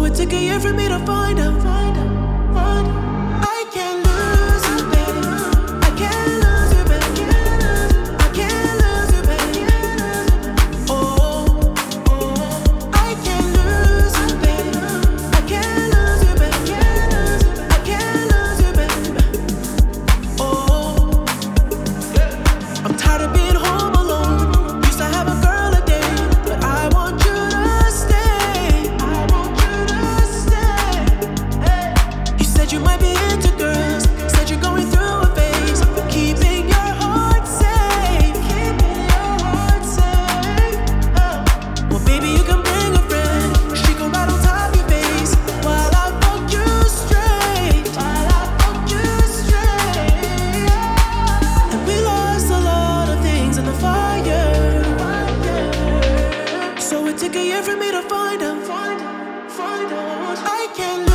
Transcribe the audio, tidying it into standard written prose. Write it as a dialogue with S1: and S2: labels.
S1: So it took a year for me to find out. I can't lose you, baby. I can't lose you, baby. I can't lose you, baby. Oh, I can't lose you, baby. I can't lose you, baby. I can't lose you, baby. Oh, I'm tired of being home alone. Used to have a girl a day, but I want you to stay. I want you to stay. Hey. You said you might be into girls. Said you're going through a phase. Keeping your heart safe. Keeping your heart safe. Well, baby, you can bring a friend. She can ride on top your face while I fuck you straight. While I fuck you straight. And we lost a lot of things in the fire. So it took a year for me to find out. I can't